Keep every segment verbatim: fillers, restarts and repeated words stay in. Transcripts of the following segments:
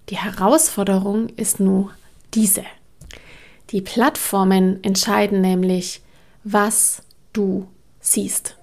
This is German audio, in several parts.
Die Herausforderung ist nur diese. Die Plattformen entscheiden nämlich, was du siehst.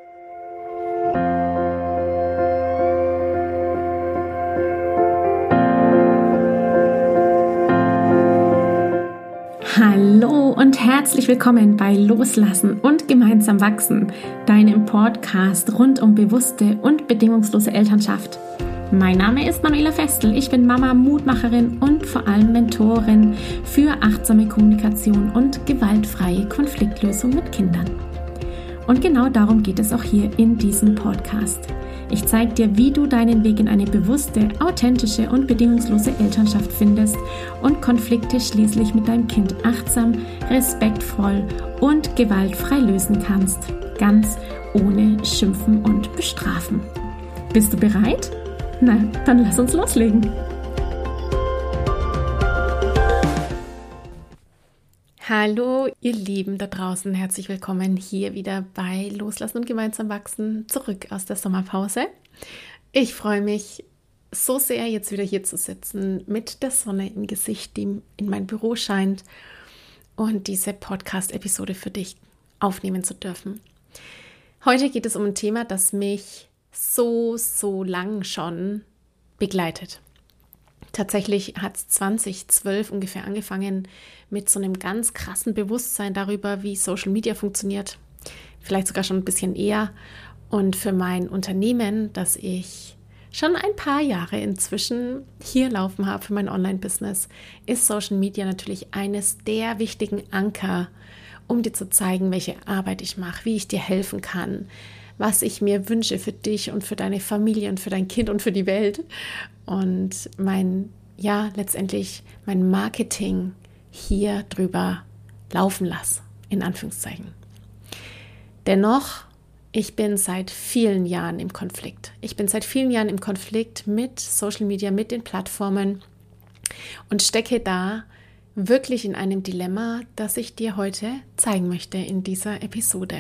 Hallo und herzlich willkommen bei Loslassen und gemeinsam wachsen, deinem Podcast rund um bewusste und bedingungslose Elternschaft. Mein Name ist Manuela Festel, ich bin Mama, Mutmacherin und vor allem Mentorin für achtsame Kommunikation und gewaltfreie Konfliktlösung mit Kindern. Und genau darum geht es auch hier in diesem Podcast. Ich zeige dir, wie du deinen Weg in eine bewusste, authentische und bedingungslose Elternschaft findest und Konflikte schließlich mit deinem Kind achtsam, respektvoll und gewaltfrei lösen kannst. Ganz ohne Schimpfen und Bestrafen. Bist du bereit? Na, dann lass uns loslegen. Hallo ihr Lieben da draußen, herzlich willkommen hier wieder bei Loslassen und gemeinsam wachsen, zurück aus der Sommerpause. Ich freue mich so sehr, jetzt wieder hier zu sitzen, mit der Sonne im Gesicht, die in mein Büro scheint und diese Podcast-Episode für dich aufnehmen zu dürfen. Heute geht es um ein Thema, das mich so, so lang schon begleitet. Tatsächlich hat es zwanzig zwölf ungefähr angefangen mit so einem ganz krassen Bewusstsein darüber, wie Social Media funktioniert. Vielleicht sogar schon ein bisschen eher. Und für mein Unternehmen, das ich schon ein paar Jahre inzwischen hier laufen habe für mein Online-Business, ist Social Media natürlich eines der wichtigen Anker, um dir zu zeigen, welche Arbeit ich mache, wie ich dir helfen kann, was ich mir wünsche für dich und für deine Familie und für dein Kind und für die Welt. Und mein, ja, letztendlich mein Marketing hier drüber laufen lasse, in Anführungszeichen. Dennoch, ich bin seit vielen Jahren im Konflikt. Ich bin seit vielen Jahren im Konflikt mit Social Media, mit den Plattformen und stecke da wirklich in einem Dilemma, das ich dir heute zeigen möchte in dieser Episode.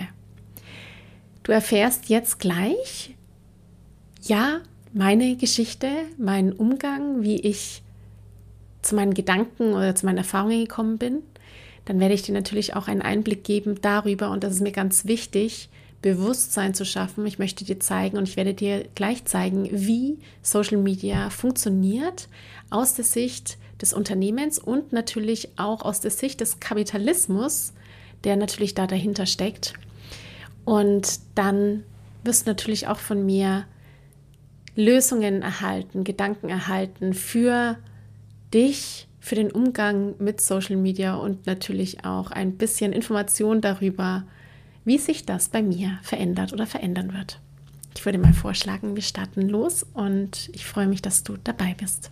Du erfährst jetzt gleich, ja, meine Geschichte, meinen Umgang, wie ich zu meinen Gedanken oder zu meinen Erfahrungen gekommen bin. Dann werde ich dir natürlich auch einen Einblick geben darüber, und das ist mir ganz wichtig, Bewusstsein zu schaffen. Ich möchte dir zeigen und ich werde dir gleich zeigen, wie Social Media funktioniert aus der Sicht des Unternehmens und natürlich auch aus der Sicht des Kapitalismus, der natürlich da dahinter steckt. Und dann wirst du natürlich auch von mir Lösungen erhalten, Gedanken erhalten für dich, für den Umgang mit Social Media und natürlich auch ein bisschen Information darüber, wie sich das bei mir verändert oder verändern wird. Ich würde mal vorschlagen, wir starten los und ich freue mich, dass du dabei bist.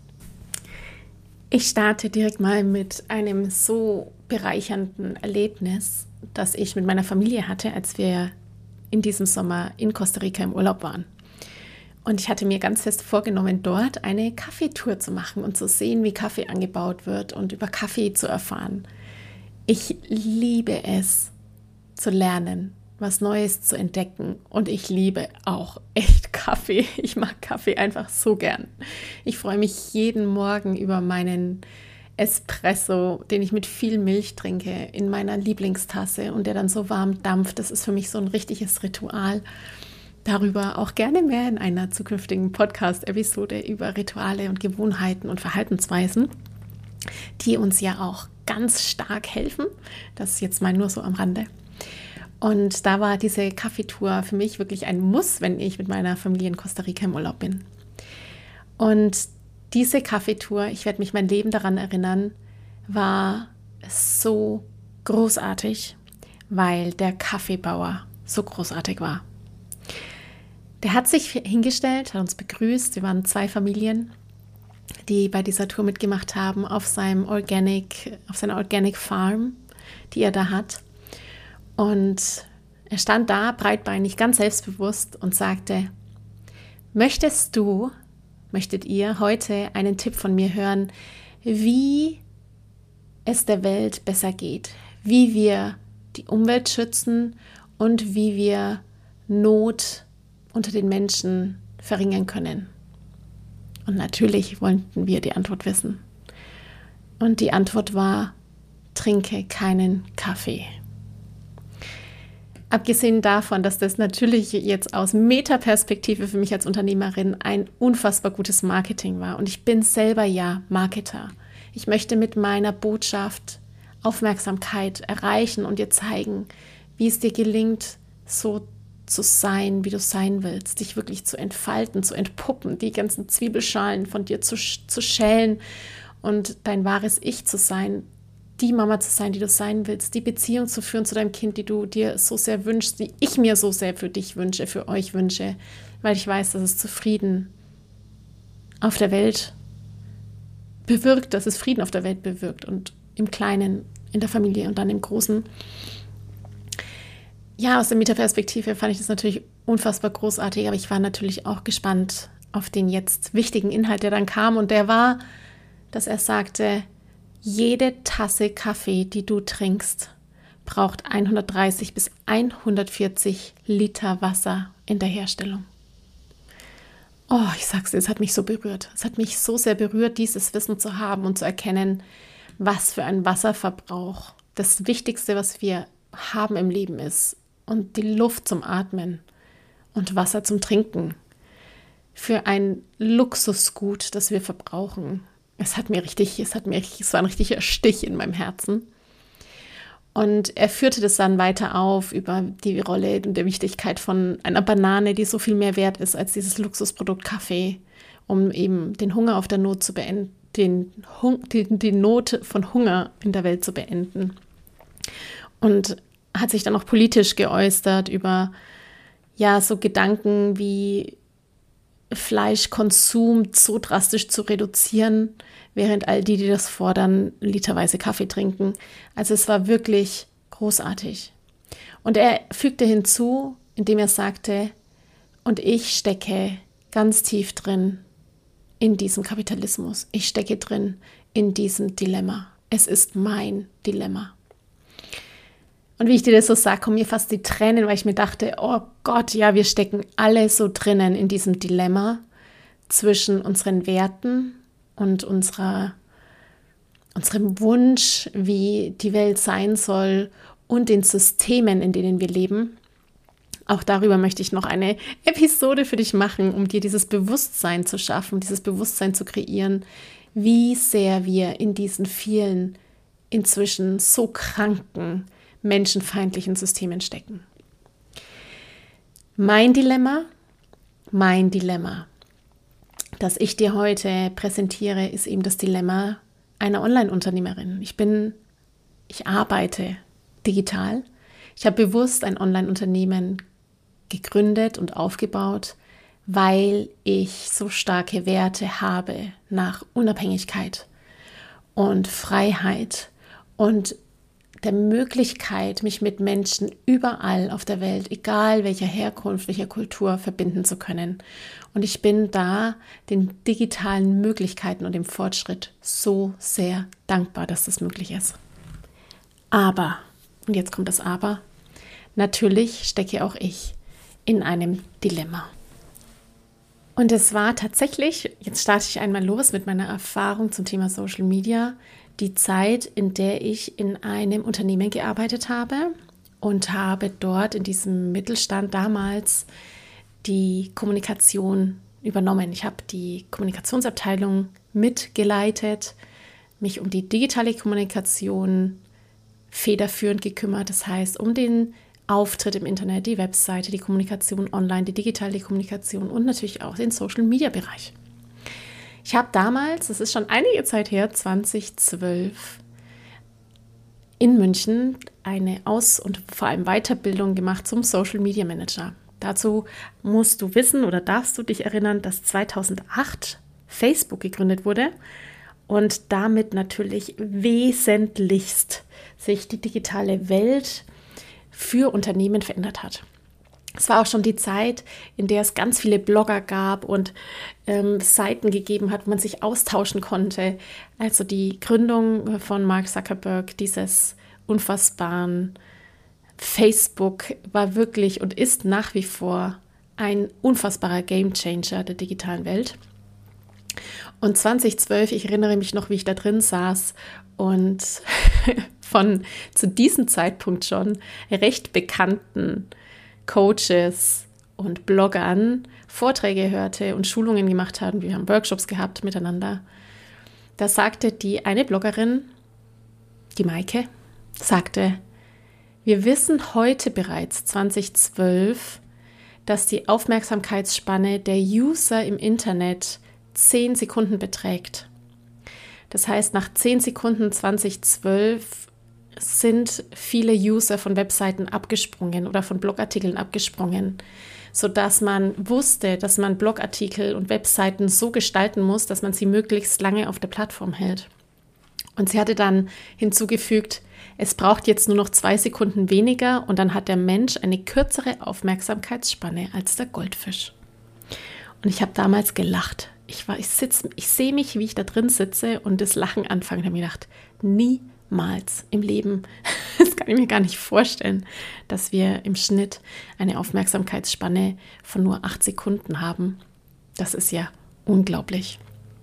Ich starte direkt mal mit einem so bereichernden Erlebnis, das ich mit meiner Familie hatte, als wir in diesem Sommer in Costa Rica im Urlaub waren. Und ich hatte mir ganz fest vorgenommen, dort eine Kaffeetour zu machen und zu sehen, wie Kaffee angebaut wird und über Kaffee zu erfahren. Ich liebe es, zu lernen, was Neues zu entdecken, und ich liebe auch echt Kaffee. Ich mag Kaffee einfach so gern. Ich freue mich jeden Morgen über meinen Espresso, den ich mit viel Milch trinke, in meiner Lieblingstasse und der dann so warm dampft. Das ist für mich so ein richtiges Ritual. Darüber auch gerne mehr in einer zukünftigen Podcast-Episode über Rituale und Gewohnheiten und Verhaltensweisen, die uns ja auch ganz stark helfen. Das ist jetzt mal nur so am Rande. Und da war diese Kaffeetour für mich wirklich ein Muss, wenn ich mit meiner Familie in Costa Rica im Urlaub bin. Und diese Kaffeetour, ich werde mich mein Leben daran erinnern, war so großartig, weil der Kaffeebauer so großartig war. Der hat sich hingestellt, hat uns begrüßt. Wir waren zwei Familien, die bei dieser Tour mitgemacht haben auf seinem Organic, auf seiner Organic Farm, die er da hat. Und er stand da breitbeinig, ganz selbstbewusst und sagte: Möchtest du, möchtet ihr heute einen Tipp von mir hören, wie es der Welt besser geht, wie wir die Umwelt schützen und wie wir Not unter den Menschen verringern können? Und natürlich wollten wir die Antwort wissen. Und die Antwort war: trinke keinen Kaffee. Abgesehen davon, dass das natürlich jetzt aus Metaperspektive für mich als Unternehmerin ein unfassbar gutes Marketing war. Und ich bin selber ja Marketer. Ich möchte mit meiner Botschaft Aufmerksamkeit erreichen und dir zeigen, wie es dir gelingt, so zu sein, wie du sein willst, dich wirklich zu entfalten, zu entpuppen, die ganzen Zwiebelschalen von dir zu, zu schälen und dein wahres Ich zu sein, die Mama zu sein, die du sein willst, die Beziehung zu führen zu deinem Kind, die du dir so sehr wünschst, die ich mir so sehr für dich wünsche, für euch wünsche, weil ich weiß, dass es zu Frieden auf der Welt bewirkt, dass es Frieden auf der Welt bewirkt und im Kleinen, in der Familie und dann im Großen. Ja, aus der Metaperspektive fand ich das natürlich unfassbar großartig, aber ich war natürlich auch gespannt auf den jetzt wichtigen Inhalt, der dann kam, und der war, dass er sagte: jede Tasse Kaffee, die du trinkst, braucht hundertdreißig bis hundertvierzig Liter Wasser in der Herstellung. Oh, ich sag's dir, es hat mich so berührt. Es hat mich so sehr berührt, dieses Wissen zu haben und zu erkennen, was für ein Wasserverbrauch das Wichtigste, was wir haben im Leben ist. Und die Luft zum Atmen und Wasser zum Trinken. Für ein Luxusgut, das wir verbrauchen. Es hat mir richtig, es hat mir, es war ein richtiger Stich in meinem Herzen. Und er führte das dann weiter auf über die Rolle und die Wichtigkeit von einer Banane, die so viel mehr wert ist als dieses Luxusprodukt Kaffee, um eben den Hunger auf der Not zu beenden, den Hung, die, die Not von Hunger in der Welt zu beenden. Und hat sich dann auch politisch geäußert über ja so Gedanken wie Fleischkonsum so drastisch zu reduzieren, während all die, die das fordern, literweise Kaffee trinken. Also es war wirklich großartig. Und er fügte hinzu, indem er sagte: und ich stecke ganz tief drin in diesem Kapitalismus. Ich stecke drin in diesem Dilemma. Es ist mein Dilemma. Und wie ich dir das so sage, kommen mir fast die Tränen, weil ich mir dachte: oh Gott, ja, wir stecken alle so drinnen in diesem Dilemma zwischen unseren Werten und unserer, unserem Wunsch, wie die Welt sein soll, und den Systemen, in denen wir leben. Auch darüber möchte ich noch eine Episode für dich machen, um dir dieses Bewusstsein zu schaffen, dieses Bewusstsein zu kreieren, wie sehr wir in diesen vielen inzwischen so kranken, menschenfeindlichen Systemen stecken. Mein Dilemma, mein Dilemma, das ich dir heute präsentiere, ist eben das Dilemma einer Online-Unternehmerin. Ich bin, ich arbeite digital. Ich habe bewusst ein Online-Unternehmen gegründet und aufgebaut, weil ich so starke Werte habe nach Unabhängigkeit und Freiheit und der Möglichkeit, mich mit Menschen überall auf der Welt, egal welcher Herkunft, welcher Kultur, verbinden zu können. Und ich bin da den digitalen Möglichkeiten und dem Fortschritt so sehr dankbar, dass das möglich ist. Aber, und jetzt kommt das Aber, natürlich stecke auch ich in einem Dilemma. Und es war tatsächlich, jetzt starte ich einmal los mit meiner Erfahrung zum Thema Social Media, die Zeit, in der ich in einem Unternehmen gearbeitet habe und habe dort in diesem Mittelstand damals die Kommunikation übernommen. Ich habe die Kommunikationsabteilung mitgeleitet, mich um die digitale Kommunikation federführend gekümmert, das heißt um den Auftritt im Internet, die Webseite, die Kommunikation online, die digitale Kommunikation und natürlich auch den Social-Media-Bereich. Ich habe damals, das ist schon einige Zeit her, zwanzig zwölf, in München eine Aus- und vor allem Weiterbildung gemacht zum Social Media Manager. Dazu musst du wissen oder darfst du dich erinnern, dass zweitausendacht Facebook gegründet wurde und damit natürlich wesentlichst sich die digitale Welt für Unternehmen verändert hat. Es war auch schon die Zeit, in der es ganz viele Blogger gab und ähm, Seiten gegeben hat, wo man sich austauschen konnte. Also die Gründung von Mark Zuckerberg, dieses unfassbaren Facebook, war wirklich und ist nach wie vor ein unfassbarer Gamechanger der digitalen Welt. Und zwanzig zwölf, ich erinnere mich noch, wie ich da drin saß und von zu diesem Zeitpunkt schon recht bekannten Coaches und Bloggern Vorträge hörte und Schulungen gemacht haben. Wir haben Workshops gehabt miteinander. Da sagte die eine Bloggerin, die Maike, sagte, wir wissen heute bereits, zwanzig zwölf, dass die Aufmerksamkeitsspanne der User im Internet zehn Sekunden beträgt. Das heißt, nach zehn Sekunden zwanzig zwölf sind viele User von Webseiten abgesprungen oder von Blogartikeln abgesprungen, sodass man wusste, dass man Blogartikel und Webseiten so gestalten muss, dass man sie möglichst lange auf der Plattform hält. Und sie hatte dann hinzugefügt, es braucht jetzt nur noch zwei Sekunden weniger und dann hat der Mensch eine kürzere Aufmerksamkeitsspanne als der Goldfisch. Und ich habe damals gelacht. Ich, war, ich, sitz, ich sehe mich, wie ich da drin sitze und das Lachen anfange. Ich habe mir gedacht, niemals im Leben, das kann ich mir gar nicht vorstellen, dass wir im Schnitt eine Aufmerksamkeitsspanne von nur acht Sekunden haben. Das ist ja unglaublich.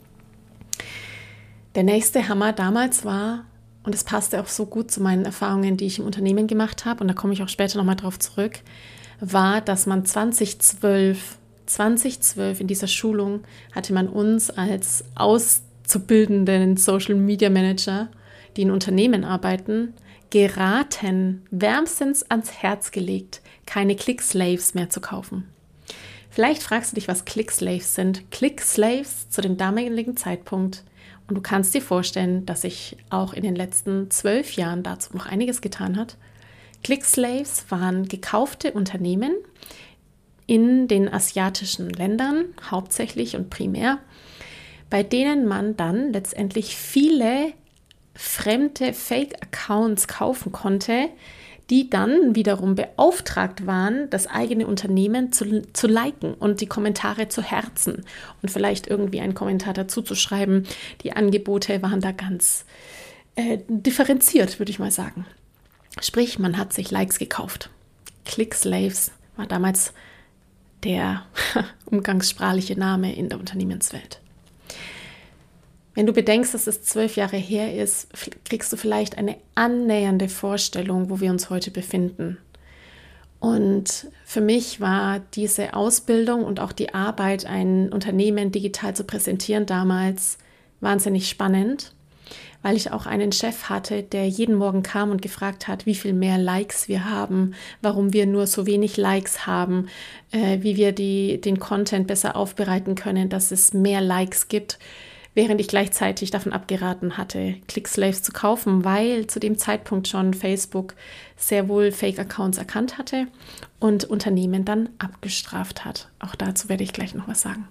Der nächste Hammer damals war, und es passte auch so gut zu meinen Erfahrungen, die ich im Unternehmen gemacht habe, und da komme ich auch später nochmal drauf zurück, war, dass man zwanzig zwölf in dieser Schulung hatte man uns als auszubildenden Social Media Manager, die in Unternehmen arbeiten, geraten, wärmstens ans Herz gelegt, keine Click-Slaves mehr zu kaufen. Vielleicht fragst du dich, was Click-Slaves sind. Click-Slaves zu dem damaligen Zeitpunkt. Und du kannst dir vorstellen, dass sich auch in den letzten zwölf Jahren dazu noch einiges getan hat. Click-Slaves waren gekaufte Unternehmen in den asiatischen Ländern, hauptsächlich und primär, bei denen man dann letztendlich viele fremde Fake-Accounts kaufen konnte, die dann wiederum beauftragt waren, das eigene Unternehmen zu, zu liken und die Kommentare zu herzen und vielleicht irgendwie einen Kommentar dazu zu schreiben. Die Angebote waren da ganz äh, differenziert, würde ich mal sagen. Sprich, man hat sich Likes gekauft. Click-Slaves war damals der umgangssprachliche Name in der Unternehmenswelt. Wenn du bedenkst, dass es zwölf Jahre her ist, kriegst du vielleicht eine annähernde Vorstellung, wo wir uns heute befinden. Und für mich war diese Ausbildung und auch die Arbeit, ein Unternehmen digital zu präsentieren, damals wahnsinnig spannend, weil ich auch einen Chef hatte, der jeden Morgen kam und gefragt hat, wie viel mehr Likes wir haben, warum wir nur so wenig Likes haben, äh, wie wir die, den Content besser aufbereiten können, dass es mehr Likes gibt, während ich gleichzeitig davon abgeraten hatte, Click-Slaves zu kaufen, weil zu dem Zeitpunkt schon Facebook sehr wohl Fake-Accounts erkannt hatte und Unternehmen dann abgestraft hat. Auch dazu werde ich gleich noch was sagen.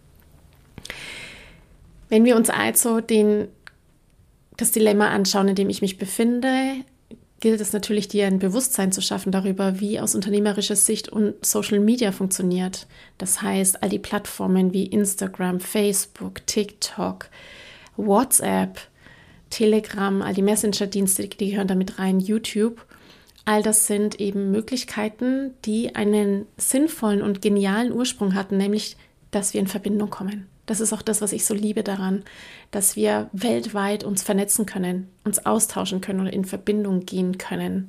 Wenn wir uns also den, das Dilemma anschauen, in dem ich mich befinde, gilt es natürlich, dir ein Bewusstsein zu schaffen darüber, wie aus unternehmerischer Sicht und Social Media funktioniert. Das heißt, all die Plattformen wie Instagram, Facebook, TikTok, WhatsApp, Telegram, all die Messenger-Dienste, die gehören damit rein, YouTube. All das sind eben Möglichkeiten, die einen sinnvollen und genialen Ursprung hatten, nämlich, dass wir in Verbindung kommen. Das ist auch das, was ich so liebe daran, dass wir weltweit uns vernetzen können, uns austauschen können oder in Verbindung gehen können.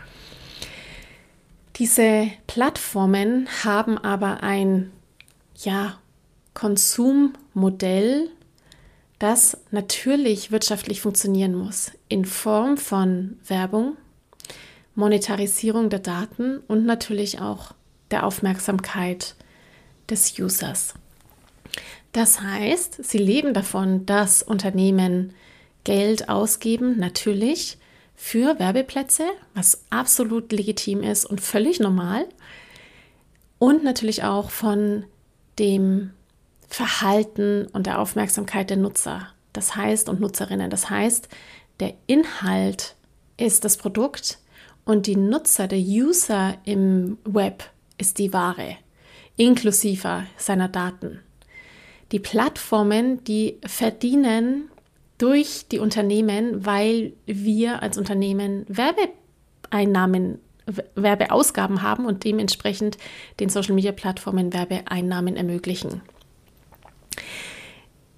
Diese Plattformen haben aber ein ja, Konsummodell, das natürlich wirtschaftlich funktionieren muss, in Form von Werbung, Monetarisierung der Daten und natürlich auch der Aufmerksamkeit des Users. Das heißt, sie leben davon, dass Unternehmen Geld ausgeben, natürlich für Werbeplätze, was absolut legitim ist und völlig normal. Und natürlich auch von dem Verhalten und der Aufmerksamkeit der Nutzer, das heißt und Nutzerinnen. Das heißt, der Inhalt ist das Produkt und die Nutzer, der User im Web ist die Ware, inklusive seiner Daten. Die Plattformen, die verdienen durch die Unternehmen, weil wir als Unternehmen Werbeeinnahmen, Werbeausgaben haben und dementsprechend den Social-Media-Plattformen Werbeeinnahmen ermöglichen.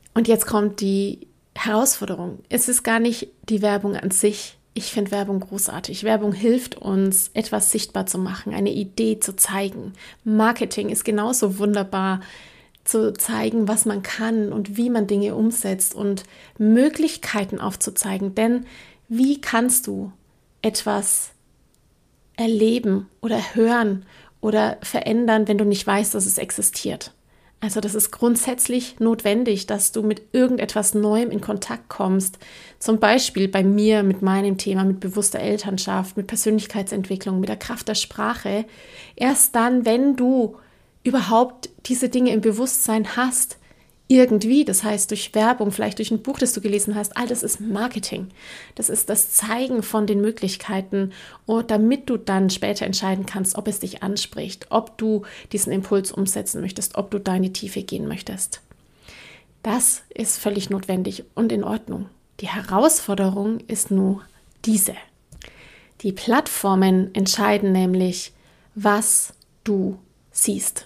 Und jetzt kommt die Herausforderung. Es ist gar nicht die Werbung an sich. Ich finde Werbung großartig. Werbung hilft uns, etwas sichtbar zu machen, eine Idee zu zeigen. Marketing ist genauso wunderbar, zu zeigen, was man kann und wie man Dinge umsetzt und Möglichkeiten aufzuzeigen. Denn wie kannst du etwas erleben oder hören oder verändern, wenn du nicht weißt, dass es existiert? Also das ist grundsätzlich notwendig, dass du mit irgendetwas Neuem in Kontakt kommst. Zum Beispiel bei mir mit meinem Thema, mit bewusster Elternschaft, mit Persönlichkeitsentwicklung, mit der Kraft der Sprache. Erst dann, wenn du überhaupt diese Dinge im Bewusstsein hast, irgendwie, das heißt durch Werbung, vielleicht durch ein Buch, das du gelesen hast, all das ist Marketing. Das ist das Zeigen von den Möglichkeiten, und damit du dann später entscheiden kannst, ob es dich anspricht, ob du diesen Impuls umsetzen möchtest, ob du da in die Tiefe gehen möchtest. Das ist völlig notwendig und in Ordnung. Die Herausforderung ist nur diese. Die Plattformen entscheiden nämlich, was du siehst.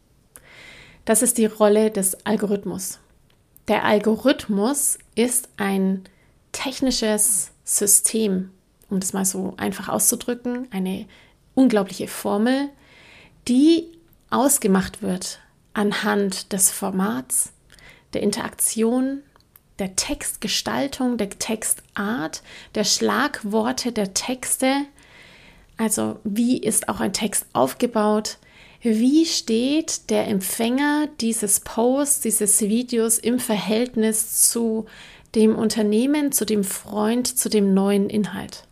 Das ist die Rolle des Algorithmus. Der Algorithmus ist ein technisches System, um das mal so einfach auszudrücken, eine unglaubliche Formel, die ausgemacht wird anhand des Formats, der Interaktion, der Textgestaltung, der Textart, der Schlagworte, der Texte. Also wie ist auch ein Text aufgebaut? Wie steht der Empfänger dieses Posts, dieses Videos im Verhältnis zu dem Unternehmen, zu dem Freund, zu dem neuen Inhalt?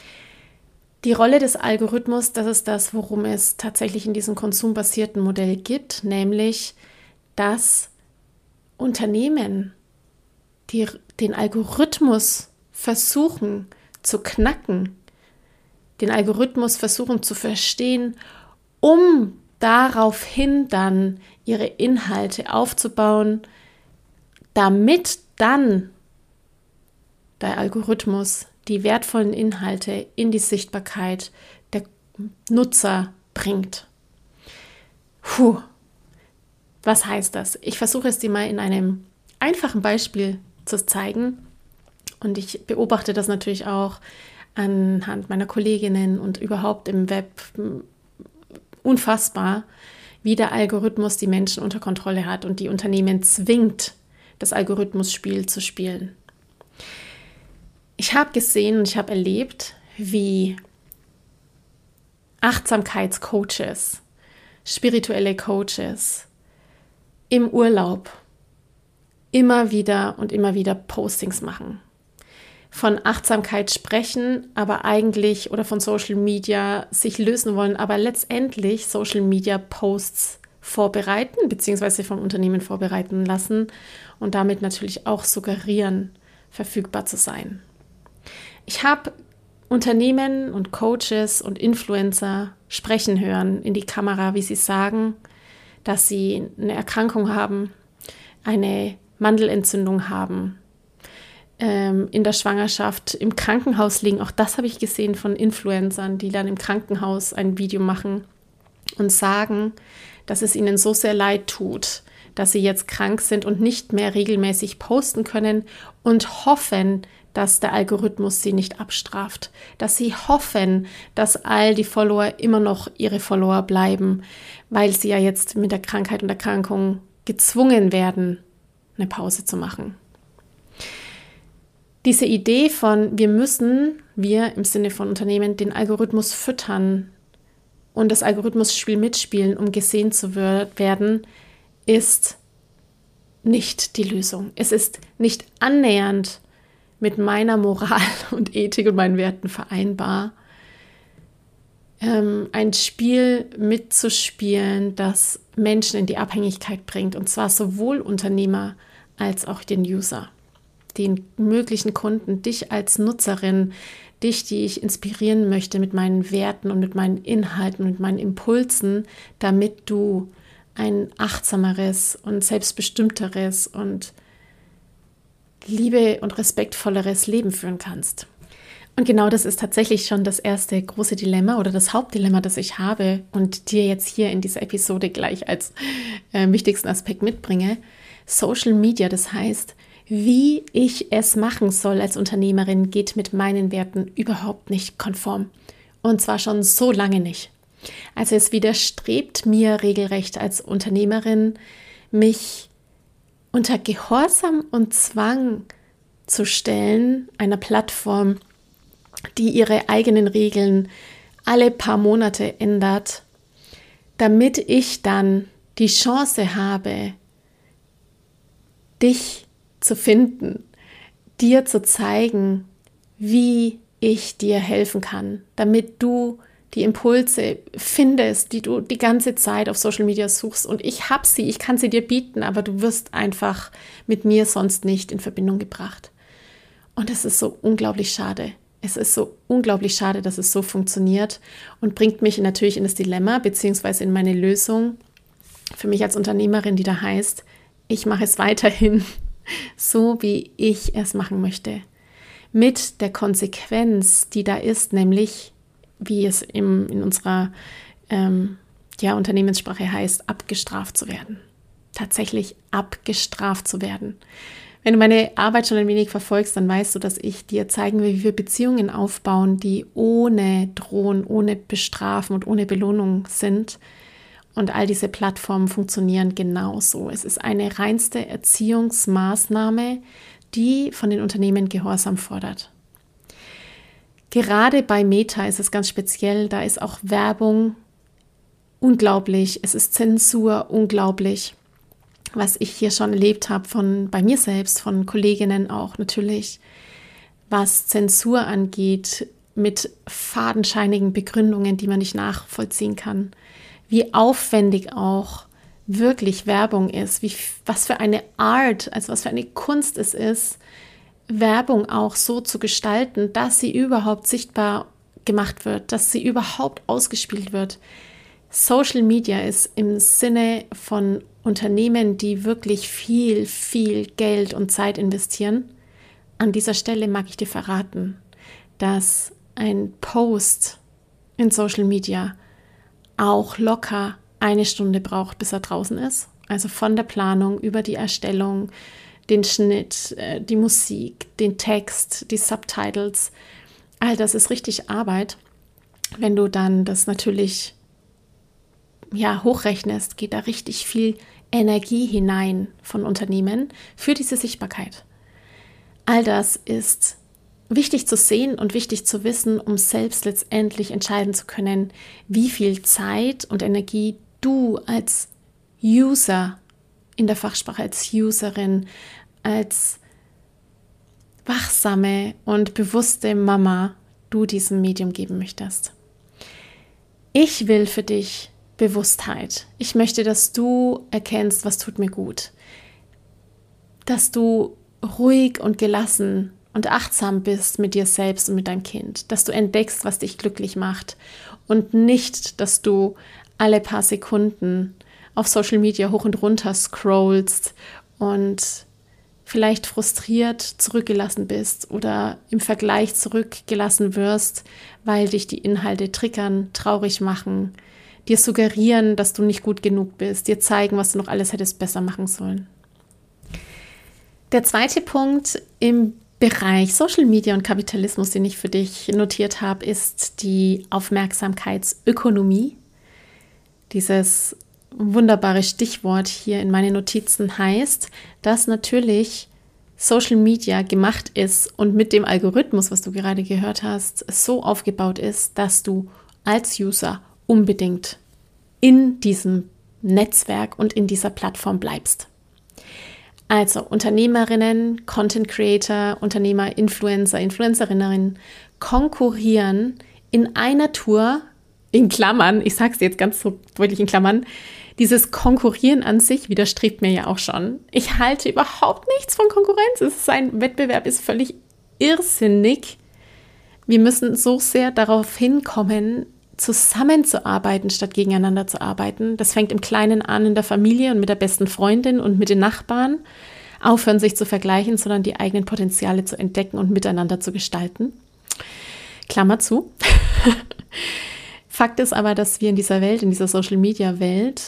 Die Rolle des Algorithmus, das ist das, worum es tatsächlich in diesem konsumbasierten Modell geht, nämlich, dass Unternehmen, die den Algorithmus versuchen zu knacken, den Algorithmus versuchen zu verstehen, um daraufhin dann ihre Inhalte aufzubauen, damit dann der Algorithmus die wertvollen Inhalte in die Sichtbarkeit der Nutzer bringt. Puh, was heißt das? Ich versuche es dir mal in einem einfachen Beispiel zu zeigen, und ich beobachte das natürlich auch anhand meiner Kolleginnen und überhaupt im Web. Unfassbar, wie der Algorithmus die Menschen unter Kontrolle hat und die Unternehmen zwingt, das Algorithmusspiel zu spielen. Ich habe gesehen und ich habe erlebt, wie Achtsamkeitscoaches, spirituelle Coaches im Urlaub immer wieder und immer wieder Postings machen. Von Achtsamkeit sprechen, aber eigentlich oder von Social Media sich lösen wollen, aber letztendlich Social Media Posts vorbereiten bzw. vom Unternehmen vorbereiten lassen und damit natürlich auch suggerieren, verfügbar zu sein. Ich habe Unternehmen und Coaches und Influencer sprechen hören in die Kamera, wie sie sagen, dass sie eine Erkrankung haben, eine Mandelentzündung haben, in der Schwangerschaft im Krankenhaus liegen. Auch das habe ich gesehen von Influencern, die dann im Krankenhaus ein Video machen und sagen, dass es ihnen so sehr leid tut, dass sie jetzt krank sind und nicht mehr regelmäßig posten können, und hoffen, dass der Algorithmus sie nicht abstraft, dass sie hoffen, dass all die Follower immer noch ihre Follower bleiben, weil sie ja jetzt mit der Krankheit und Erkrankung gezwungen werden, eine Pause zu machen. Diese Idee von, wir müssen, wir im Sinne von Unternehmen, den Algorithmus füttern und das Algorithmusspiel mitspielen, um gesehen zu werden, ist nicht die Lösung. Es ist nicht annähernd mit meiner Moral und Ethik und meinen Werten vereinbar, ähm, ein Spiel mitzuspielen, das Menschen in die Abhängigkeit bringt, und zwar sowohl Unternehmer als auch den User. Den möglichen Kunden, dich als Nutzerin, dich, die ich inspirieren möchte mit meinen Werten und mit meinen Inhalten und mit meinen Impulsen, damit du ein achtsameres und selbstbestimmteres und liebe- und respektvolleres Leben führen kannst. Und genau das ist tatsächlich schon das erste große Dilemma oder das Hauptdilemma, das ich habe und dir jetzt hier in dieser Episode gleich als äh, wichtigsten Aspekt mitbringe. Social Media, das heißt, wie ich es machen soll als Unternehmerin, geht mit meinen Werten überhaupt nicht konform. Und zwar schon so lange nicht. Also es widerstrebt mir regelrecht als Unternehmerin, mich unter Gehorsam und Zwang zu stellen, einer Plattform, die ihre eigenen Regeln alle paar Monate ändert, damit ich dann die Chance habe, dich zu finden, dir zu zeigen, wie ich dir helfen kann, damit du die Impulse findest, die du die ganze Zeit auf Social Media suchst. Und ich habe sie, ich kann sie dir bieten, aber du wirst einfach mit mir sonst nicht in Verbindung gebracht. Und es ist so unglaublich schade. Es ist so unglaublich schade, dass es so funktioniert und bringt mich natürlich in das Dilemma beziehungsweise in meine Lösung für mich als Unternehmerin, die da heißt, ich mache es weiterhin so, wie ich es machen möchte. Mit der Konsequenz, die da ist, nämlich, wie es im, in unserer ähm, ja, Unternehmenssprache heißt, abgestraft zu werden. Tatsächlich abgestraft zu werden. Wenn du meine Arbeit schon ein wenig verfolgst, dann weißt du, dass ich dir zeigen will, wie wir Beziehungen aufbauen, die ohne Drohen, ohne Bestrafen und ohne Belohnung sind. Und all diese Plattformen funktionieren genauso. Es ist eine reinste Erziehungsmaßnahme, die von den Unternehmen Gehorsam fordert. Gerade bei Meta ist es ganz speziell, da ist auch Werbung unglaublich, es ist Zensur unglaublich, was ich hier schon erlebt habe von bei mir selbst, von Kolleginnen auch natürlich, was Zensur angeht, mit fadenscheinigen Begründungen, die man nicht nachvollziehen kann, wie aufwendig auch wirklich Werbung ist, wie, was für eine Art, also was für eine Kunst es ist, Werbung auch so zu gestalten, dass sie überhaupt sichtbar gemacht wird, dass sie überhaupt ausgespielt wird. Social Media ist im Sinne von Unternehmen, die wirklich viel, viel Geld und Zeit investieren. An dieser Stelle mag ich dir verraten, dass ein Post in Social Media auch locker eine Stunde braucht, bis er draußen ist. Also von der Planung über die Erstellung, den Schnitt, die Musik, den Text, die Subtitles. All das ist richtig Arbeit. Wenn du dann das natürlich ja, hochrechnest, geht da richtig viel Energie hinein von Unternehmen für diese Sichtbarkeit. All das ist wichtig zu sehen und wichtig zu wissen, um selbst letztendlich entscheiden zu können, wie viel Zeit und Energie du als User, in der Fachsprache als Userin, als wachsame und bewusste Mama du diesem Medium geben möchtest. Ich will für dich Bewusstheit. Ich möchte, dass du erkennst, was tut mir gut. Dass du ruhig und gelassen und achtsam bist mit dir selbst und mit deinem Kind. Dass du entdeckst, was dich glücklich macht. Und nicht, dass du alle paar Sekunden auf Social Media hoch und runter scrollst und vielleicht frustriert zurückgelassen bist oder im Vergleich zurückgelassen wirst, weil dich die Inhalte triggern, traurig machen, dir suggerieren, dass du nicht gut genug bist, dir zeigen, was du noch alles hättest besser machen sollen. Der zweite Punkt im Bereich Social Media und Kapitalismus, den ich für dich notiert habe, ist die Aufmerksamkeitsökonomie. Dieses wunderbare Stichwort hier in meinen Notizen heißt, dass natürlich Social Media gemacht ist und mit dem Algorithmus, was du gerade gehört hast, so aufgebaut ist, dass du als User unbedingt in diesem Netzwerk und in dieser Plattform bleibst. Also Unternehmerinnen, Content Creator, Unternehmer, Influencer, Influencerinnen konkurrieren in einer Tour, in Klammern, ich sage es jetzt ganz so deutlich in Klammern, dieses Konkurrieren an sich widerstrebt mir ja auch schon. Ich halte überhaupt nichts von Konkurrenz. Es ist ein Wettbewerb, ist völlig irrsinnig. Wir müssen so sehr darauf hinkommen, zusammenzuarbeiten, statt gegeneinander zu arbeiten. Das fängt im Kleinen an, in der Familie und mit der besten Freundin und mit den Nachbarn. Aufhören, sich zu vergleichen, sondern die eigenen Potenziale zu entdecken und miteinander zu gestalten. Klammer zu. Fakt ist aber, dass wir in dieser Welt, in dieser Social-Media-Welt,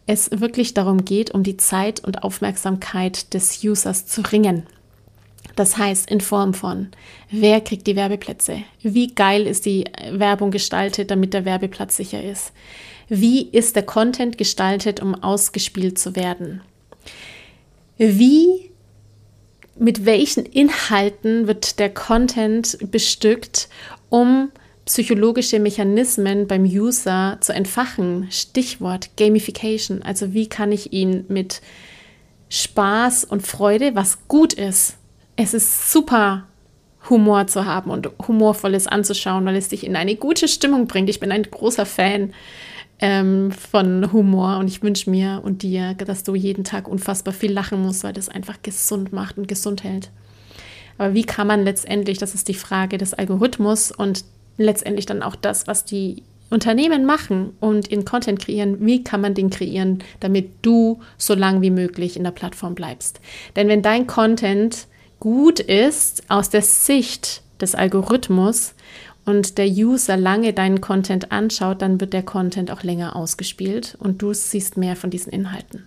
es wirklich darum geht, um die Zeit und Aufmerksamkeit des Users zu ringen. Das heißt, in Form von, wer kriegt die Werbeplätze? Wie geil ist die Werbung gestaltet, damit der Werbeplatz sicher ist? Wie ist der Content gestaltet, um ausgespielt zu werden? Wie, mit welchen Inhalten wird der Content bestückt, um psychologische Mechanismen beim User zu entfachen? Stichwort Gamification. Also wie kann ich ihn mit Spaß und Freude, was gut ist, es ist super, Humor zu haben und Humorvolles anzuschauen, weil es dich in eine gute Stimmung bringt. Ich bin ein großer Fan ähm, von Humor und ich wünsche mir und dir, dass du jeden Tag unfassbar viel lachen musst, weil das einfach gesund macht und gesund hält. Aber wie kann man letztendlich, das ist die Frage des Algorithmus und letztendlich dann auch das, was die Unternehmen machen und in Content kreieren, wie kann man den kreieren, damit du so lange wie möglich in der Plattform bleibst. Denn wenn dein Content gut ist aus der Sicht des Algorithmus und der User lange deinen Content anschaut, dann wird der Content auch länger ausgespielt und du siehst mehr von diesen Inhalten.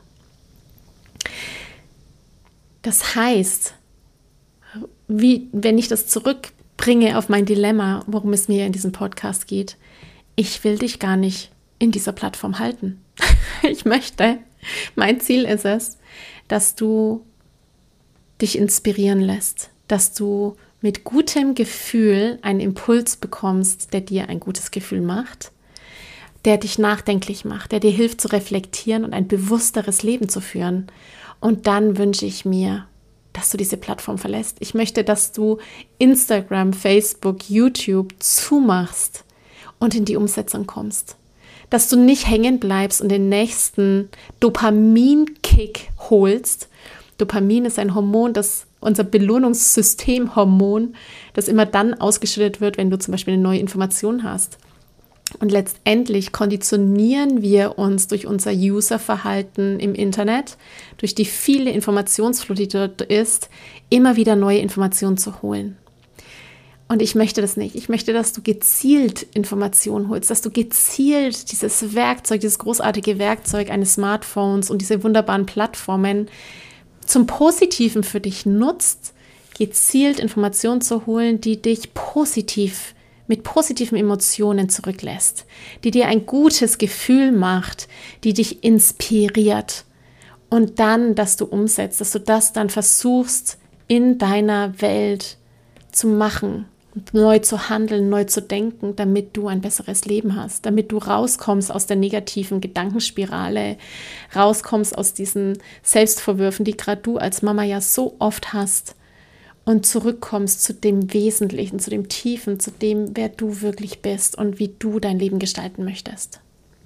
Das heißt, wie, wenn ich das zurückbringe auf mein Dilemma, worum es mir in diesem Podcast geht, ich will dich gar nicht in dieser Plattform halten. Ich möchte, mein Ziel ist es, dass du dich inspirieren lässt, dass du mit gutem Gefühl einen Impuls bekommst, der dir ein gutes Gefühl macht, der dich nachdenklich macht, der dir hilft zu reflektieren und ein bewussteres Leben zu führen. Und dann wünsche ich mir, dass du diese Plattform verlässt. Ich möchte, dass du Instagram, Facebook, YouTube zumachst und in die Umsetzung kommst. Dass du nicht hängen bleibst und den nächsten Dopaminkick holst. Dopamin ist ein Hormon, das unser Belohnungssystemhormon, das immer dann ausgeschüttet wird, wenn du zum Beispiel eine neue Information hast. Und letztendlich konditionieren wir uns durch unser Userverhalten im Internet, durch die viele Informationsflut, die dort ist, immer wieder neue Informationen zu holen. Und ich möchte das nicht. Ich möchte, dass du gezielt Informationen holst, dass du gezielt dieses Werkzeug, dieses großartige Werkzeug eines Smartphones und diese wunderbaren Plattformen zum Positiven für dich nutzt, gezielt Informationen zu holen, die dich positiv, mit positiven Emotionen zurücklässt, die dir ein gutes Gefühl macht, die dich inspiriert und dann, dass du umsetzt, dass du das dann versuchst in deiner Welt zu machen, neu zu handeln, neu zu denken, damit du ein besseres Leben hast, damit du rauskommst aus der negativen Gedankenspirale, rauskommst aus diesen Selbstvorwürfen, die gerade du als Mama ja so oft hast und zurückkommst zu dem Wesentlichen, zu dem Tiefen, zu dem, wer du wirklich bist und wie du dein Leben gestalten möchtest.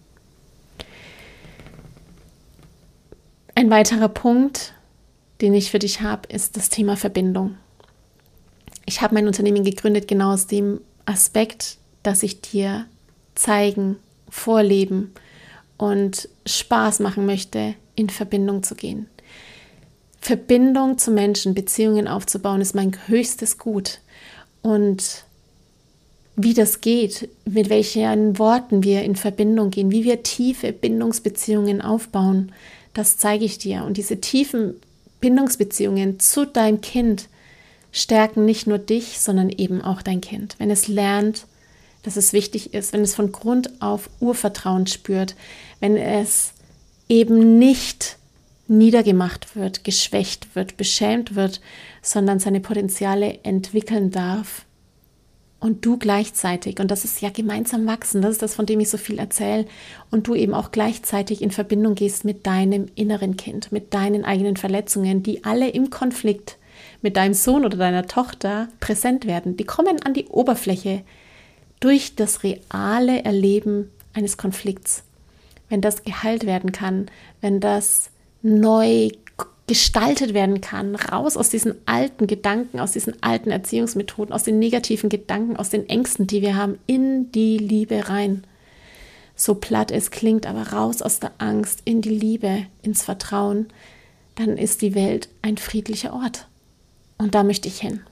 Ein weiterer Punkt, den ich für dich habe, ist das Thema Verbindung. Ich habe mein Unternehmen gegründet genau aus dem Aspekt, dass ich dir zeigen, vorleben und Spaß machen möchte, in Verbindung zu gehen. Verbindung zu Menschen, Beziehungen aufzubauen, ist mein höchstes Gut. Und wie das geht, mit welchen Worten wir in Verbindung gehen, wie wir tiefe Bindungsbeziehungen aufbauen, das zeige ich dir. Und diese tiefen Bindungsbeziehungen zu deinem Kind stärken nicht nur dich, sondern eben auch dein Kind. Wenn es lernt, dass es wichtig ist, wenn es von Grund auf Urvertrauen spürt, wenn es eben nicht niedergemacht wird, geschwächt wird, beschämt wird, sondern seine Potenziale entwickeln darf. Und du gleichzeitig, und das ist ja gemeinsam wachsen, das ist das, von dem ich so viel erzähle, und du eben auch gleichzeitig in Verbindung gehst mit deinem inneren Kind, mit deinen eigenen Verletzungen, die alle im Konflikt mit deinem Sohn oder deiner Tochter präsent werden. Die kommen an die Oberfläche durch das reale Erleben eines Konflikts. Wenn das geheilt werden kann, wenn das neu gestaltet werden kann, raus aus diesen alten Gedanken, aus diesen alten Erziehungsmethoden, aus den negativen Gedanken, aus den Ängsten, die wir haben, in die Liebe rein. So platt es klingt, aber raus aus der Angst, in die Liebe, ins Vertrauen, dann ist die Welt ein friedlicher Ort. Und da möchte ich hin.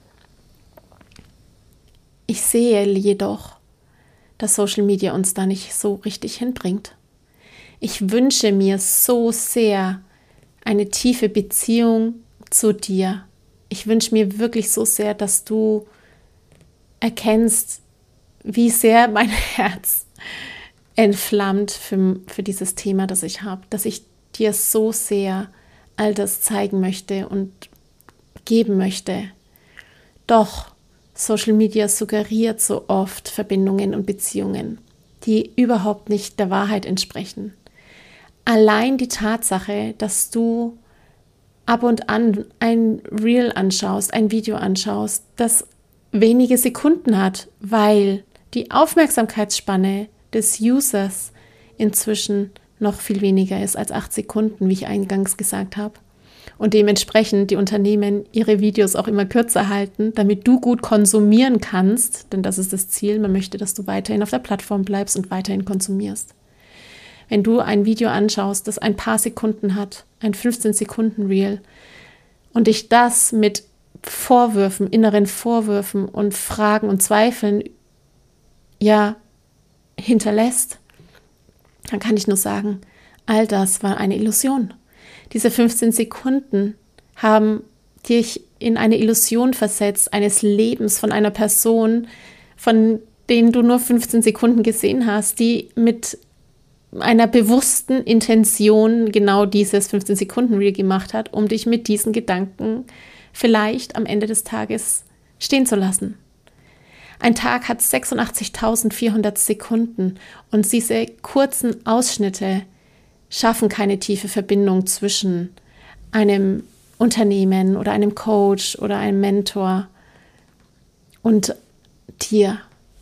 Ich sehe jedoch, dass Social Media uns da nicht so richtig hinbringt. Ich wünsche mir so sehr eine tiefe Beziehung zu dir. Ich wünsche mir wirklich so sehr, dass du erkennst, wie sehr mein Herz entflammt für, für dieses Thema, das ich habe, dass ich dir so sehr all das zeigen möchte und geben möchte. Doch Social Media suggeriert so oft Verbindungen und Beziehungen, die überhaupt nicht der Wahrheit entsprechen. Allein die Tatsache, dass du ab und an ein Reel anschaust, ein Video anschaust, das wenige Sekunden hat, weil die Aufmerksamkeitsspanne des Users inzwischen noch viel weniger ist als acht Sekunden, wie ich eingangs gesagt habe. Und dementsprechend die Unternehmen ihre Videos auch immer kürzer halten, damit du gut konsumieren kannst, denn das ist das Ziel. Man möchte, dass du weiterhin auf der Plattform bleibst und weiterhin konsumierst. Wenn du ein Video anschaust, das ein paar Sekunden hat, ein fünfzehn Sekunden Reel, und dich das mit Vorwürfen, inneren Vorwürfen und Fragen und Zweifeln ja hinterlässt, dann kann ich nur sagen, all das war eine Illusion. Diese fünfzehn Sekunden haben dich in eine Illusion versetzt, eines Lebens von einer Person, von denen du nur fünfzehn Sekunden gesehen hast, die mit einer bewussten Intention genau dieses fünfzehn Sekunden Reel gemacht hat, um dich mit diesen Gedanken vielleicht am Ende des Tages stehen zu lassen. Ein Tag hat sechsundachtzigtausendvierhundert Sekunden und diese kurzen Ausschnitte schaffen keine tiefe Verbindung zwischen einem Unternehmen oder einem Coach oder einem Mentor und dir.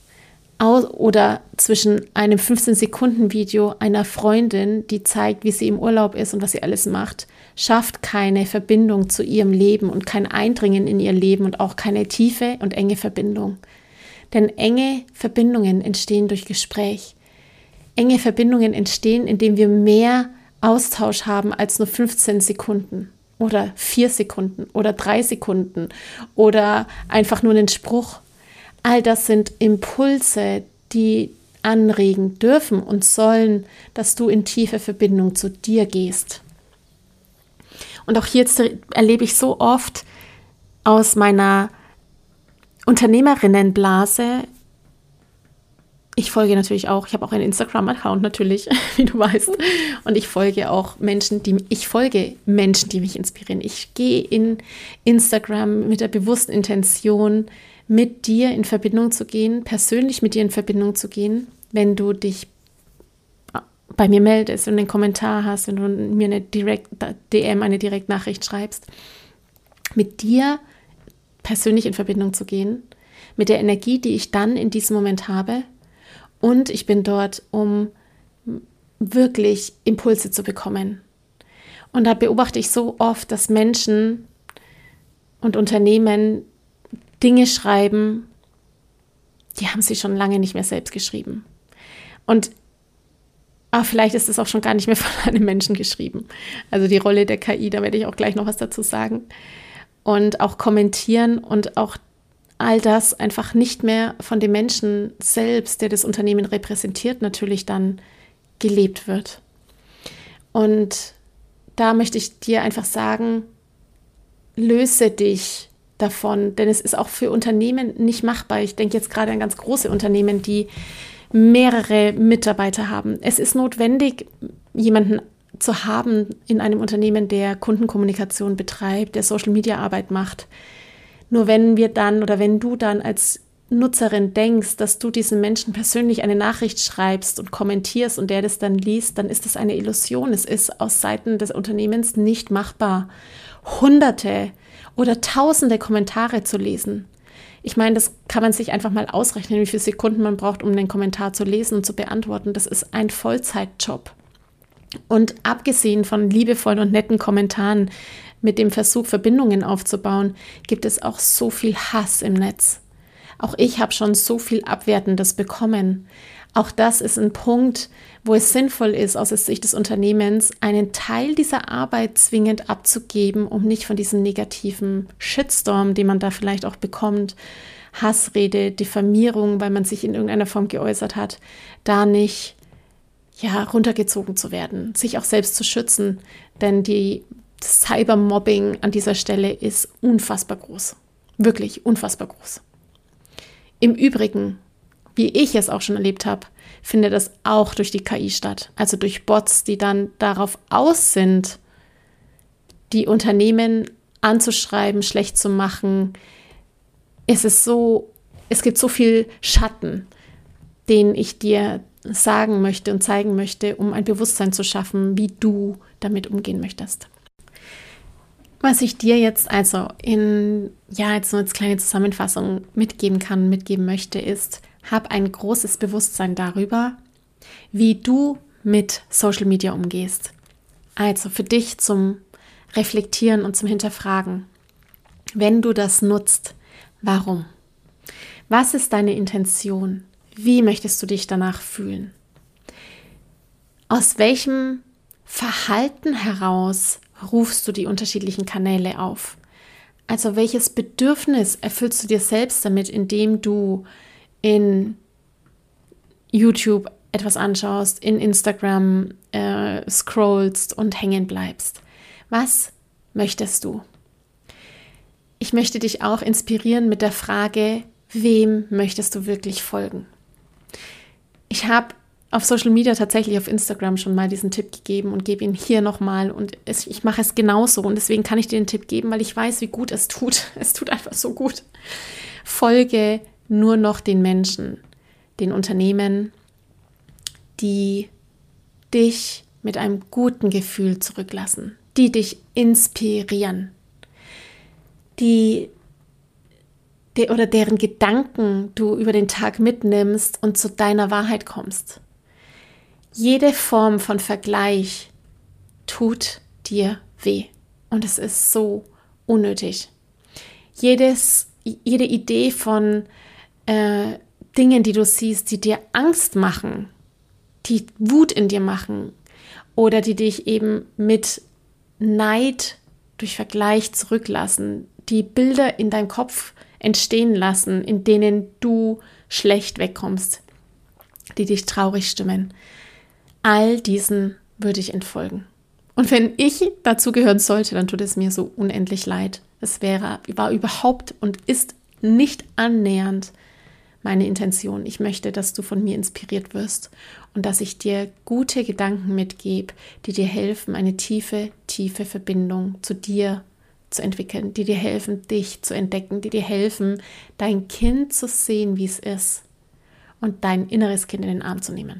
Oder zwischen einem fünfzehn Sekunden Video einer Freundin, die zeigt, wie sie im Urlaub ist und was sie alles macht, schafft keine Verbindung zu ihrem Leben und kein Eindringen in ihr Leben und auch keine tiefe und enge Verbindung. Denn enge Verbindungen entstehen durch Gespräch. Enge Verbindungen entstehen, indem wir mehr Austausch haben als nur fünfzehn Sekunden oder vier Sekunden oder drei Sekunden oder einfach nur einen Spruch. All das sind Impulse, die anregen dürfen und sollen, dass du in tiefe Verbindung zu dir gehst. Und auch hier erlebe ich so oft aus meiner Unternehmerinnenblase, ich folge natürlich auch, ich habe auch einen Instagram-Account natürlich, wie du weißt, und ich folge auch Menschen, die ich folge Menschen, die mich inspirieren. Ich gehe in Instagram mit der bewussten Intention, mit dir in Verbindung zu gehen, persönlich mit dir in Verbindung zu gehen, wenn du dich bei mir meldest, wenn du einen Kommentar hast, wenn du mir eine Direct, D M, eine Direktnachricht schreibst, mit dir persönlich in Verbindung zu gehen, mit der Energie, die ich dann in diesem Moment habe. Und ich bin dort, um wirklich Impulse zu bekommen. Und da beobachte ich so oft, dass Menschen und Unternehmen Dinge schreiben, die haben sie schon lange nicht mehr selbst geschrieben. Und ah, vielleicht ist es auch schon gar nicht mehr von einem Menschen geschrieben. Also die Rolle der K I, da werde ich auch gleich noch was dazu sagen. Und auch kommentieren und auch all das einfach nicht mehr von dem Menschen selbst, der das Unternehmen repräsentiert, natürlich dann gelebt wird. Und da möchte ich dir einfach sagen, löse dich davon, denn es ist auch für Unternehmen nicht machbar. Ich denke jetzt gerade an ganz große Unternehmen, die mehrere Mitarbeiter haben. Es ist notwendig, jemanden zu haben in einem Unternehmen, der Kundenkommunikation betreibt, der Social-Media-Arbeit macht. Nur wenn wir dann oder wenn du dann als Nutzerin denkst, dass du diesem Menschen persönlich eine Nachricht schreibst und kommentierst und der das dann liest, dann ist das eine Illusion. Es ist aus Seiten des Unternehmens nicht machbar, Hunderte oder Tausende Kommentare zu lesen. Ich meine, das kann man sich einfach mal ausrechnen, wie viele Sekunden man braucht, um einen Kommentar zu lesen und zu beantworten. Das ist ein Vollzeitjob. Und abgesehen von liebevollen und netten Kommentaren mit dem Versuch, Verbindungen aufzubauen, gibt es auch so viel Hass im Netz. Auch ich habe schon so viel Abwertendes bekommen. Auch das ist ein Punkt, wo es sinnvoll ist, aus der Sicht des Unternehmens, einen Teil dieser Arbeit zwingend abzugeben, um nicht von diesem negativen Shitstorm, den man da vielleicht auch bekommt, Hassrede, Diffamierung, weil man sich in irgendeiner Form geäußert hat, da nicht ja, runtergezogen zu werden, sich auch selbst zu schützen, denn die Cybermobbing an dieser Stelle ist unfassbar groß, wirklich unfassbar groß. Im Übrigen, wie ich es auch schon erlebt habe, findet das auch durch die K I statt, also durch Bots, die dann darauf aus sind, die Unternehmen anzuschreiben, schlecht zu machen. Es ist so, es gibt so viel Schatten, den ich dir sagen möchte und zeigen möchte, um ein Bewusstsein zu schaffen, wie du damit umgehen möchtest. Was ich dir jetzt also in, ja, jetzt so als kleine Zusammenfassung mitgeben kann, mitgeben möchte, ist, hab ein großes Bewusstsein darüber, wie du mit Social Media umgehst. Also für dich zum Reflektieren und zum Hinterfragen. Wenn du das nutzt, warum? Was ist deine Intention? Wie möchtest du dich danach fühlen? Aus welchem Verhalten heraus rufst du die unterschiedlichen Kanäle auf? Also welches Bedürfnis erfüllst du dir selbst damit, indem du in YouTube etwas anschaust, in Instagram äh, scrollst und hängen bleibst? Was möchtest du? Ich möchte dich auch inspirieren mit der Frage, wem möchtest du wirklich folgen? Ich habe auf Social Media tatsächlich auf Instagram schon mal diesen Tipp gegeben und gebe ihn hier nochmal und es, ich mache es genauso und deswegen kann ich dir den Tipp geben, weil ich weiß, wie gut es tut. Es tut einfach so gut. Folge nur noch den Menschen, den Unternehmen, die dich mit einem guten Gefühl zurücklassen, die dich inspirieren, die de, oder deren Gedanken du über den Tag mitnimmst und zu deiner Wahrheit kommst. Jede Form von Vergleich tut dir weh und es ist so unnötig. Jedes, jede Idee von äh, Dingen, die du siehst, die dir Angst machen, die Wut in dir machen oder die dich eben mit Neid durch Vergleich zurücklassen, die Bilder in deinem Kopf entstehen lassen, in denen du schlecht wegkommst, die dich traurig stimmen. All diesen würde ich entfolgen. Und wenn ich dazu gehören sollte, dann tut es mir so unendlich leid. Es wäre, war überhaupt und ist nicht annähernd meine Intention. Ich möchte, dass du von mir inspiriert wirst und dass ich dir gute Gedanken mitgebe, die dir helfen, eine tiefe, tiefe Verbindung zu dir zu entwickeln, die dir helfen, dich zu entdecken, die dir helfen, dein Kind zu sehen, wie es ist und dein inneres Kind in den Arm zu nehmen.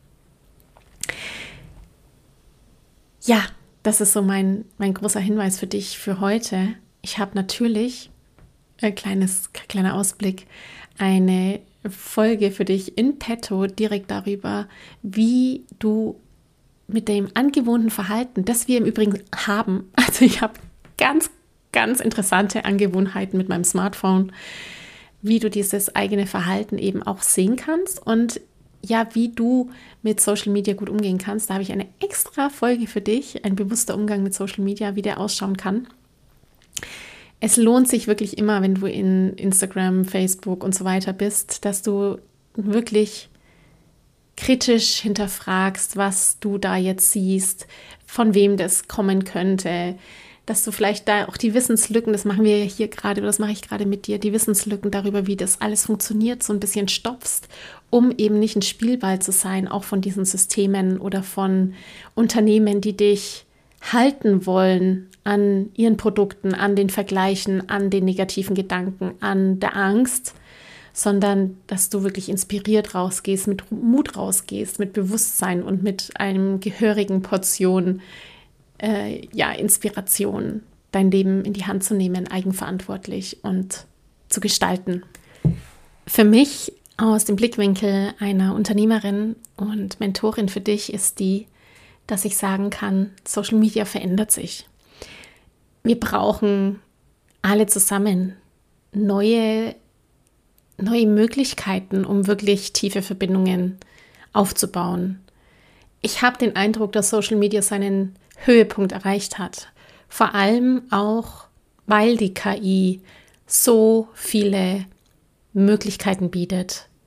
Ja, das ist so mein, mein großer Hinweis für dich für heute. Ich habe natürlich, ein kleines, kleiner Ausblick, eine Folge für dich in petto direkt darüber, wie du mit dem angewohnten Verhalten, das wir im Übrigen haben, also ich habe ganz, ganz interessante Angewohnheiten mit meinem Smartphone, wie du dieses eigene Verhalten eben auch sehen kannst und ja, wie du mit Social Media gut umgehen kannst. Da habe ich eine extra Folge für dich, ein bewusster Umgang mit Social Media, wie der ausschauen kann. Es lohnt sich wirklich immer, wenn du in Instagram, Facebook und so weiter bist, dass du wirklich kritisch hinterfragst, was du da jetzt siehst, von wem das kommen könnte, dass du vielleicht da auch die Wissenslücken, das machen wir hier gerade, oder das mache ich gerade mit dir, die Wissenslücken darüber, wie das alles funktioniert, so ein bisschen stopfst, um eben nicht ein Spielball zu sein, auch von diesen Systemen oder von Unternehmen, die dich halten wollen an ihren Produkten, an den Vergleichen, an den negativen Gedanken, an der Angst, sondern dass du wirklich inspiriert rausgehst, mit Mut rausgehst, mit Bewusstsein und mit einem gehörigen Portion Äh, ja, Inspiration, dein Leben in die Hand zu nehmen, eigenverantwortlich und zu gestalten. Für mich aus dem Blickwinkel einer Unternehmerin und Mentorin für dich ist die, dass ich sagen kann, Social Media verändert sich. Wir brauchen alle zusammen neue, neue Möglichkeiten, um wirklich tiefe Verbindungen aufzubauen. Ich habe den Eindruck, dass Social Media seinen Höhepunkt erreicht hat. Vor allem auch, weil die K I so viele Möglichkeiten bietet,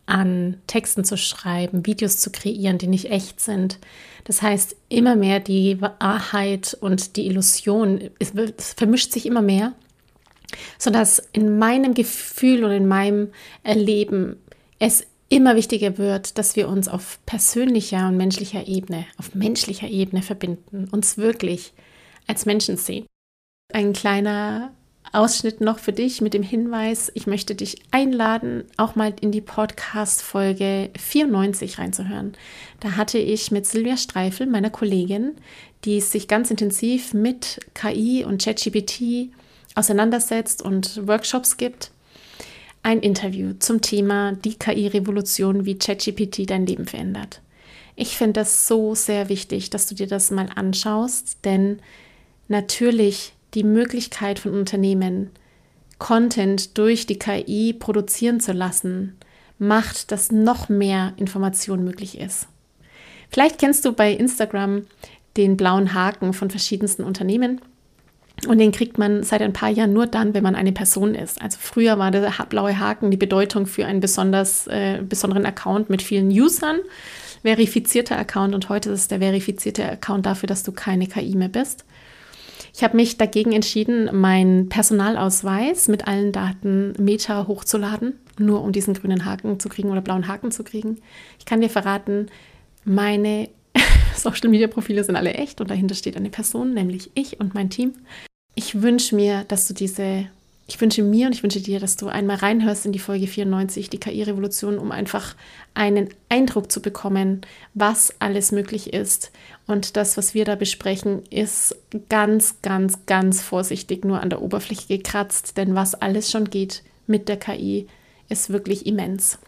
an, Texten zu schreiben, Videos zu kreieren, die nicht echt sind. Das heißt, immer mehr die Wahrheit und die Illusion, es, es vermischt sich immer mehr, sodass in meinem Gefühl und in meinem Erleben es immer wichtiger wird, dass wir uns auf persönlicher und menschlicher Ebene, auf menschlicher Ebene verbinden, uns wirklich als Menschen sehen. Ein kleiner Ausschnitt noch für dich mit dem Hinweis, ich möchte dich einladen, auch mal in die Podcast-Folge vierundneunzig reinzuhören. Da hatte ich mit Silvia Streifel, meiner Kollegin, die sich ganz intensiv mit K I und ChatGPT auseinandersetzt und Workshops gibt, ein Interview zum Thema die K I-Revolution, wie ChatGPT dein Leben verändert. Ich finde das so sehr wichtig, dass du dir das mal anschaust, denn natürlich die Möglichkeit von Unternehmen, Content durch die K I produzieren zu lassen, macht, dass noch mehr Information möglich ist. Vielleicht kennst du bei Instagram den blauen Haken von verschiedensten Unternehmen und den kriegt man seit ein paar Jahren nur dann, wenn man eine Person ist. Also früher war der blaue Haken die Bedeutung für einen besonders, äh, besonderen Account mit vielen Usern, verifizierter Account, und heute ist der verifizierte Account dafür, dass du keine K I mehr bist. Ich habe mich dagegen entschieden, meinen Personalausweis mit allen Daten Meta hochzuladen, nur um diesen grünen Haken zu kriegen oder blauen Haken zu kriegen. Ich kann dir verraten, meine Social-Media-Profile sind alle echt und dahinter steht eine Person, nämlich ich und mein Team. Ich wünsche mir, dass du diese, ich wünsche mir und ich wünsche dir, dass du einmal reinhörst in die Folge vierundneunzig, die K I-Revolution, um einfach einen Eindruck zu bekommen, was alles möglich ist. Und das, was wir da besprechen, ist ganz, ganz, ganz vorsichtig nur an der Oberfläche gekratzt, denn was alles schon geht mit der K I, ist wirklich immens.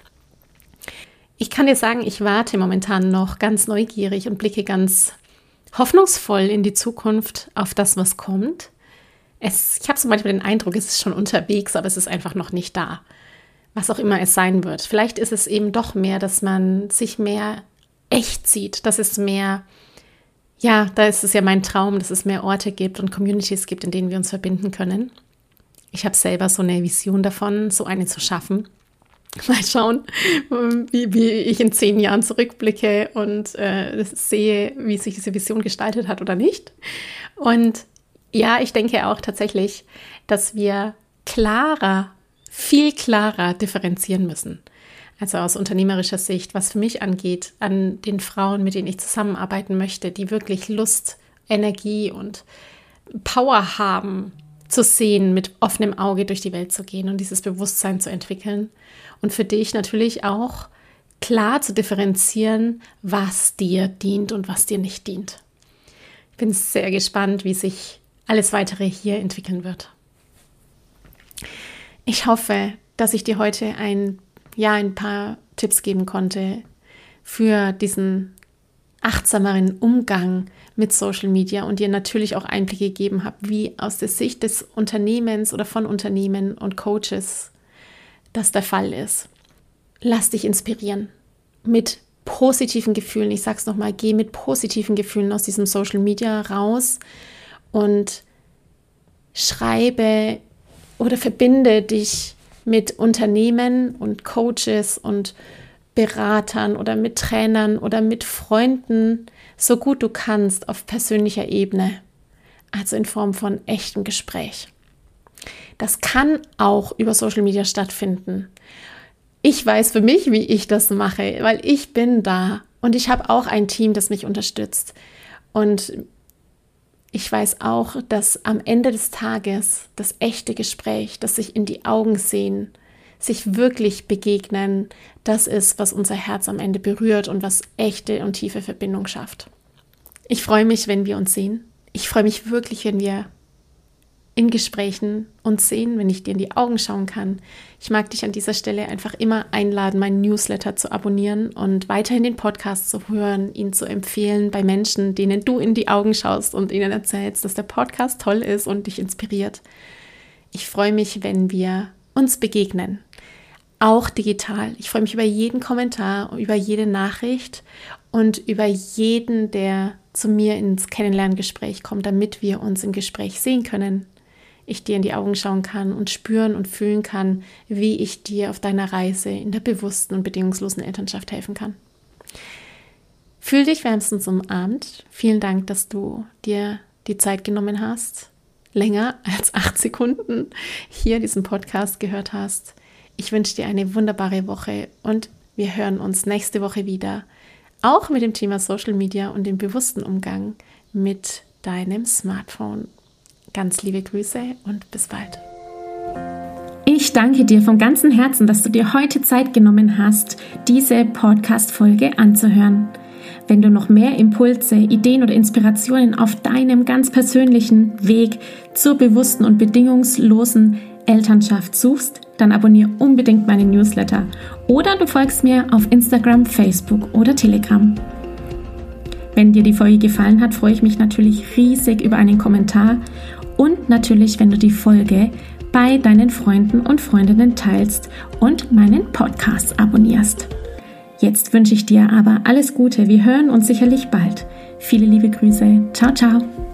Ich kann dir sagen, ich warte momentan noch ganz neugierig und blicke ganz hoffnungsvoll in die Zukunft auf das, was kommt. Es, ich habe so manchmal den Eindruck, es ist schon unterwegs, aber es ist einfach noch nicht da. Was auch immer es sein wird. Vielleicht ist es eben doch mehr, dass man sich mehr echt sieht, dass es mehr, ja, da ist es ja mein Traum, dass es mehr Orte gibt und Communities gibt, in denen wir uns verbinden können. Ich habe selber so eine Vision davon, so eine zu schaffen. Mal schauen, wie, wie ich in zehn Jahren zurückblicke und äh, sehe, wie sich diese Vision gestaltet hat oder nicht. Und ja, ich denke auch tatsächlich, dass wir klarer, viel klarer differenzieren müssen. Also aus unternehmerischer Sicht, was für mich angeht, an den Frauen, mit denen ich zusammenarbeiten möchte, die wirklich Lust, Energie und Power haben, zu sehen, mit offenem Auge durch die Welt zu gehen und dieses Bewusstsein zu entwickeln. Und für dich natürlich auch klar zu differenzieren, was dir dient und was dir nicht dient. Ich bin sehr gespannt, wie sich alles Weitere hier entwickeln wird. Ich hoffe, dass ich dir heute ein, ja, ein paar Tipps geben konnte für diesen achtsameren Umgang mit Social Media und dir natürlich auch Einblicke gegeben habe, wie aus der Sicht des Unternehmens oder von Unternehmen und Coaches das der Fall ist. Lass dich inspirieren mit positiven Gefühlen. Ich sage es nochmal, geh mit positiven Gefühlen aus diesem Social Media raus und schreibe oder verbinde dich mit Unternehmen und Coaches und Beratern oder mit Trainern oder mit Freunden, so gut du kannst, auf persönlicher Ebene, also in Form von echtem Gespräch. Das kann auch über Social Media stattfinden. Ich weiß für mich, wie ich das mache, weil ich bin da und ich habe auch ein Team, das mich unterstützt. Und ich weiß auch, dass am Ende des Tages das echte Gespräch, das sich in die Augen sehen, sich wirklich begegnen, das ist, was unser Herz am Ende berührt und was echte und tiefe Verbindung schafft. Ich freue mich, wenn wir uns sehen. Ich freue mich wirklich, wenn wir in Gesprächen uns sehen, wenn ich dir in die Augen schauen kann. Ich mag dich an dieser Stelle einfach immer einladen, meinen Newsletter zu abonnieren und weiterhin den Podcast zu hören, ihn zu empfehlen bei Menschen, denen du in die Augen schaust und ihnen erzählst, dass der Podcast toll ist und dich inspiriert. Ich freue mich, wenn wir uns begegnen, auch digital. Ich freue mich über jeden Kommentar, über jede Nachricht und über jeden, der zu mir ins Kennenlerngespräch kommt, damit wir uns im Gespräch sehen können. ich dir in die Augen schauen kann und spüren und fühlen kann, wie ich dir auf deiner Reise in der bewussten und bedingungslosen Elternschaft helfen kann. Fühl dich wärmstens umarmt. Vielen Dank, dass du dir die Zeit genommen hast, länger als acht Sekunden hier diesen Podcast gehört hast. Ich wünsche dir eine wunderbare Woche und wir hören uns nächste Woche wieder, auch mit dem Thema Social Media und dem bewussten Umgang mit deinem Smartphone. Ganz liebe Grüße und bis bald. Ich danke dir von ganzem Herzen, dass du dir heute Zeit genommen hast, diese Podcast-Folge anzuhören. Wenn du noch mehr Impulse, Ideen oder Inspirationen auf deinem ganz persönlichen Weg zur bewussten und bedingungslosen Elternschaft suchst, dann abonniere unbedingt meinen Newsletter oder du folgst mir auf Instagram, Facebook oder Telegram. Wenn dir die Folge gefallen hat, freue ich mich natürlich riesig über einen Kommentar und natürlich, wenn du die Folge bei deinen Freunden und Freundinnen teilst und meinen Podcast abonnierst. Jetzt wünsche ich dir aber alles Gute. Wir hören uns sicherlich bald. Viele liebe Grüße. Ciao, ciao.